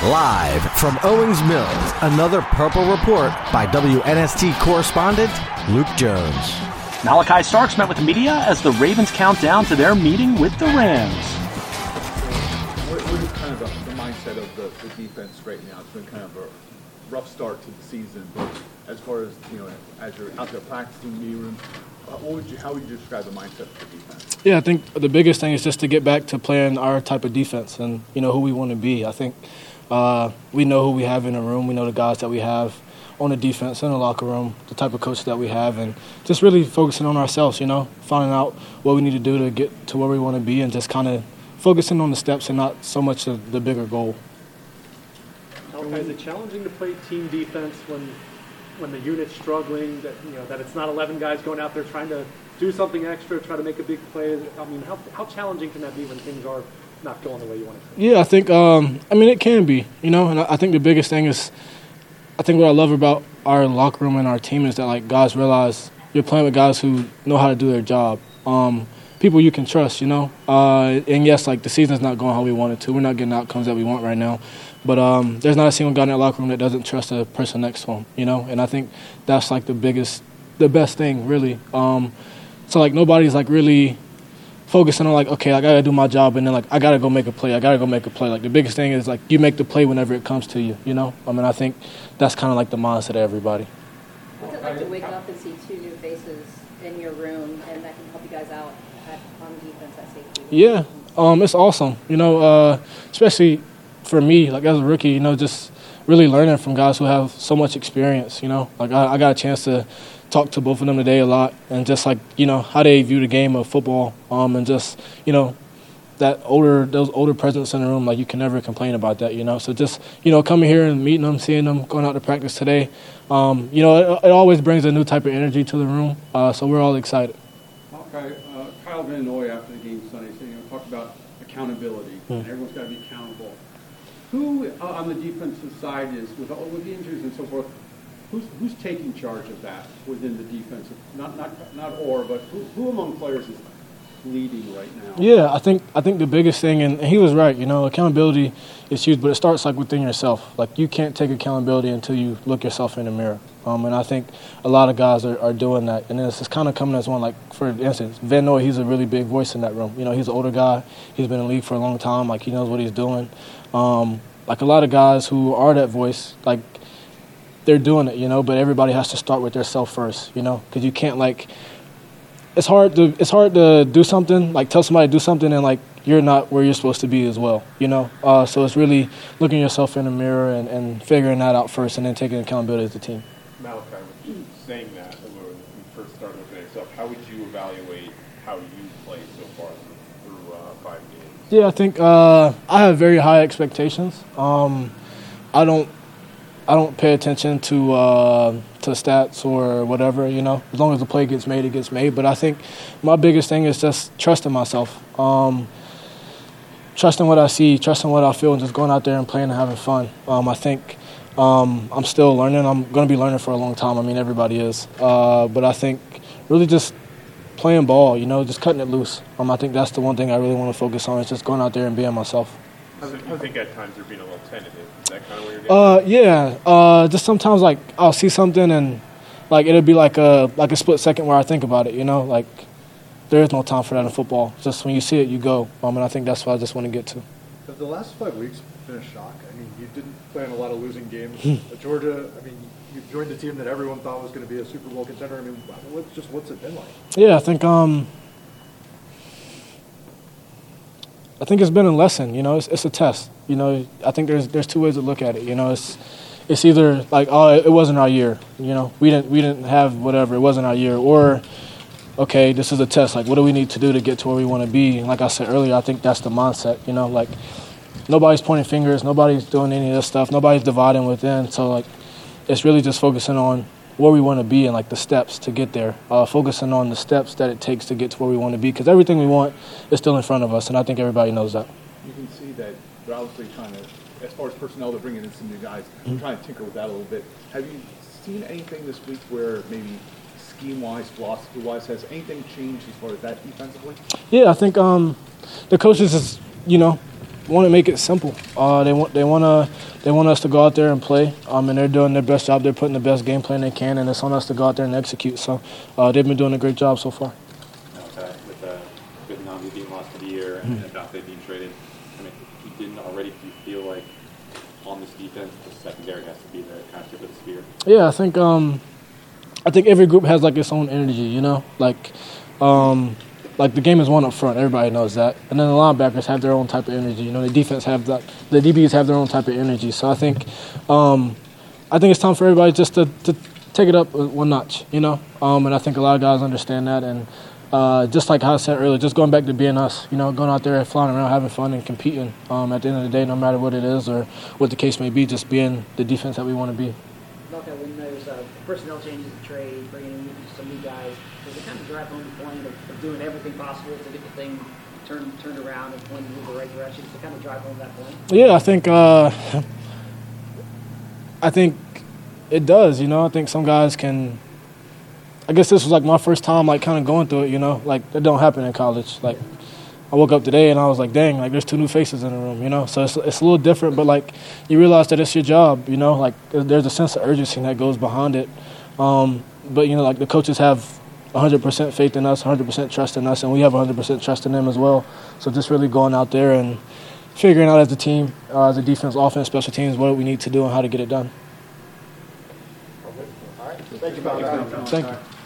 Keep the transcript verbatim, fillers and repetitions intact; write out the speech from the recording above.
Live from Owings Mills, another Purple Report by W N S T correspondent Luke Jones. Malachi Starks met with the media as the Ravens count down to their meeting with the Rams. What, what is kind of the, the mindset of the, the defense right now? It's been kind of a rough start to the season, but as far as, you know, as you're out there practicing in the meeting room, uh, what would you, how would you describe the mindset of the defense? Yeah, I think the biggest thing is just to get back to playing our type of defense and, you know, who we want to be. I think uh, we know who we have in the room. We know the guys that we have on the defense, in the locker room, the type of coach that we have, and just really focusing on ourselves, you know, finding out what we need to do to get to where we want to be and just kind of focusing on the steps and not so much the, the bigger goal. Okay, is it challenging to play team defense when when the unit's struggling, that you know that it's not eleven guys going out there trying to do something extra, try to make a big play? I mean, how how challenging can that be when things are not going the way you want it to? Yeah, I think, um, I mean, it can be, you know, and I think the biggest thing is, I think what I love about our locker room and our team is that, like, guys realize you're playing with guys who know how to do their job. Um, people you can trust, you know. Uh, and, yes, like, the season's not going how we want it to. We're not getting outcomes that we want right now. But um, there's not a single guy in that locker room that doesn't trust the person next to him, you know. And I think that's, like, the biggest, the best thing, really. Um, so, like, nobody's, like, really focusing on, like, okay, I got to do my job, and then, like, I got to go make a play. I got to go make a play. Like, the biggest thing is, like, you make the play whenever it comes to you, you know? I mean, I think that's kind of, like, the mindset of everybody. What's it like to wake up and see two new faces in your room, and that can help you guys out at, on defense at safety? Yeah, um, it's awesome. You know, uh, especially for me, like, as a rookie, you know, just really learning from guys who have so much experience, you know? Like, I, I got a chance to talk to both of them today a lot, and just, like, you know, how they view the game of football, um, and just, you know, that older, those older presence in the room, like, you can never complain about that, you know? So just, you know, coming here and meeting them, seeing them, going out to practice today, um, you know, it, it always brings a new type of energy to the room, uh, so we're all excited. Okay, uh, Kyle Van Noy after the game Sunday said, you know, talked about accountability, mm. and everyone's got to be accountable. Who uh, on the defensive side is, with all with the injuries and so forth, who's who's taking charge of that within the defensive? Not not not or, but who, who among players is leading right now? Yeah, I think I think the biggest thing, and he was right, you know, accountability is huge, but it starts, like, within yourself. Like, you can't take accountability until you look yourself in the mirror. Um, and I think a lot of guys are, are doing that. And it's just kind of coming as one, like, for instance, Van Noy, he's a really big voice in that room. You know, he's an older guy. He's been in the league for a long time. Like, he knows what he's doing. Um, like, a lot of guys who are that voice, like, they're doing it, you know, but everybody has to start with their self first, you know, because you can't, like, it's hard to it's hard to do something, like, tell somebody to do something and, like, you're not where you're supposed to be as well, you know. Uh, so it's really looking yourself in the mirror and, and figuring that out first and then taking accountability as a team. Malachi, saying that when you first started looking at yourself, how would you evaluate how you played so far through uh, five games? Yeah, I think uh, I have very high expectations. Um, I don't I don't pay attention to uh, to stats or whatever, you know. As long as the play gets made, it gets made. But I think my biggest thing is just trusting myself, um, trusting what I see, trusting what I feel, and just going out there and playing and having fun. Um, I think um, I'm still learning. I'm going to be learning for a long time. I mean, everybody is. Uh, but I think really just playing ball, you know, just cutting it loose. Um, I think that's the one thing I really want to focus on is just going out there and being myself. So you think at times you're being a little tentative? Is that kind of what you're Uh, doing? yeah. Uh, just sometimes, like, I'll see something and, like, it'll be like a like a split second where I think about it, you know? Like, there is no time for that in football. Just when you see it, you go. Um, and I think that's what I just want to get to. Have the last five weeks been a shock? I mean, you didn't play in a lot of losing games. At Georgia, I mean, you joined the team that everyone thought was going to be a Super Bowl contender. I mean, what's just what's it been like? Yeah, I think um, I think it's been a lesson. You know, it's, it's a test. You know, I think there's there's two ways to look at it. You know, it's it's either like, oh, it wasn't our year. You know, we didn't we didn't have whatever. It wasn't our year. Or, okay, this is a test. Like, what do we need to do to get to where we want to be? And like I said earlier, I think that's the mindset. You know, like, nobody's pointing fingers. Nobody's doing any of this stuff. Nobody's dividing within. So, like, it's really just focusing on where we want to be and, like, the steps to get there. Uh, focusing on the steps that it takes to get to where we want to be, because everything we want is still in front of us, and I think everybody knows that. You can see that they're obviously trying to, as far as personnel, they're bringing in some new guys, mm-hmm. trying to tinker with that a little bit. Have you seen anything this week where maybe scheme-wise, philosophy-wise, has anything changed as far as that defensively? Yeah, I think um, the coaches is, you know, want to make it simple. Uh, they want they want to they want us to go out there and play, um, and they're doing their best job. They're putting the best game plan they can, and it's on us to go out there and execute. So uh, they've been doing a great job so far. You know, with, uh, with, uh, with Namdi being lost for the year and Mm-hmm. Adate being traded, I mean, if you didn't already, do you feel like on this defense, the secondary has to be the kind of tip of the spear? Yeah, I think um, I think every group has like its own energy. You know, like. Um, Like the game is won up front, everybody knows that, and then the linebackers have their own type of energy. You know, the defense have that, the D Bs have their own type of energy. So I think, um, I think it's time for everybody just to, to take it up one notch. You know, um, and I think a lot of guys understand that. And uh, just like how I said earlier, just going back to being us. You know, going out there, flying around, having fun, and competing. Um, at the end of the day, no matter what it is or what the case may be, just being the defense that we want to be. Look, when there's uh, personnel changes, a trade, bringing in some new guys, does it kind of drive home the point of, of doing everything possible to get the thing turned turned around and pointed in the right direction to kind of drive home that point? Yeah, I think uh, I think it does. You know, I think some guys can. I guess this was like my first time, like kind of going through it. You know, like that don't happen in college. Like I woke up today and I was like, dang, like there's two new faces in the room. You know, so it's it's a little different, but like you realize that it's your job. You know, like there's a sense of urgency that goes behind it. Um, but you know, like the coaches have one hundred percent faith in us, one hundred percent trust in us, and we have one hundred percent trust in them as well. So just really going out there and figuring out as a team, uh, as a defense, offense, special teams, what we need to do and how to get it done. Thank you, Bob. Thank you.